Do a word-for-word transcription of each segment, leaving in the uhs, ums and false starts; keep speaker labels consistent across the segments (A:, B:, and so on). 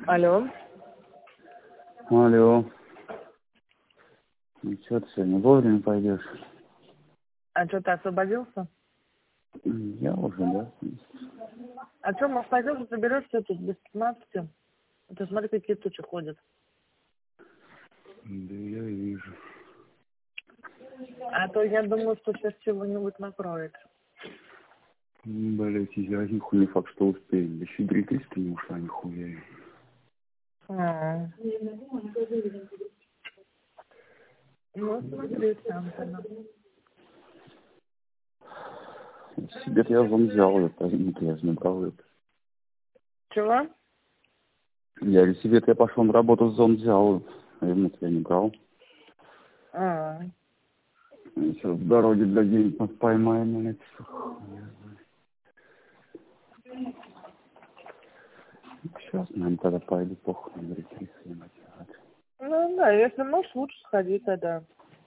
A: Алло.
B: Алло. Ну что ты сегодня вовремя пойдешь?
A: А что, ты освободился?
B: Я уже, да.
A: А что, может, пойдешь, соберешься тут без пятнадцати? Ты смотри, какие тучи ходят.
B: Да я вижу.
A: А то я думаю, что сейчас чего-нибудь накроет.
B: Блять, я нихуя не факт, что успеем. Да щедрить ты не ушла, нихуя.
A: А. Ну, смотри, сам-то.
B: Себе-то я вам взял это, нет, я же не брал это.
A: Чего?
B: Я говорю, себе-то я пошел на работу, зон взял, а ему-то я не брал.
A: А.
B: Сейчас в дороге для денег нас поймаем, блядь. Сейчас, наверное, тогда пойду, похуй, на реки снимать.
A: Ну да, если можешь, лучше сходи тогда.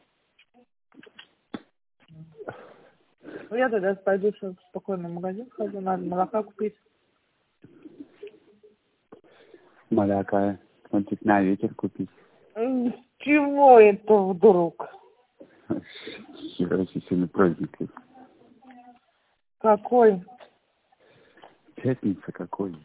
A: Ну, я тогда пойду сейчас спокойно в магазин схожу, надо молока купить.
B: Маляка, он типа на ветер купить.
A: М, Чего это вдруг?
B: Хера себе сегодня праздник.
A: Какой?
B: Пятница какой?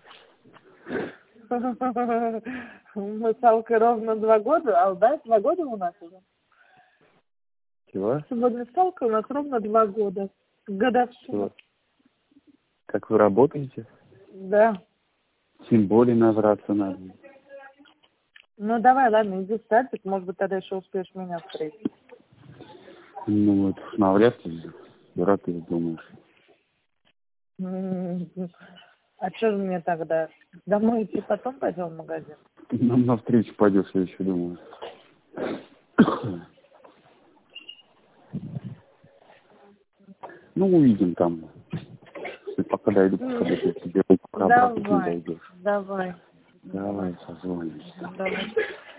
A: Мы с Алкой ровно два года, а да, два года у нас уже.
B: Чего?
A: Сегодня с Алкой у нас ровно два года. Годовщина.
B: Чего? Как вы работаете?
A: Да.
B: Тем более набраться надо.
A: Ну давай, ладно, иди в садик, может быть, тогда еще успеешь меня встретить.
B: Ну, вот навряд ли. Дурак ты думаешь.
A: М, А что же мне тогда? Домой идти, потом пойдем в магазин?
B: Нам навстречу пойдешь, я еще думаю. Ну, увидим там. Если пока дойду, пока до тебе, пока обратно не
A: Давай,
B: дойдешь.
A: давай.
B: Давай, созвонимся.
A: Давай.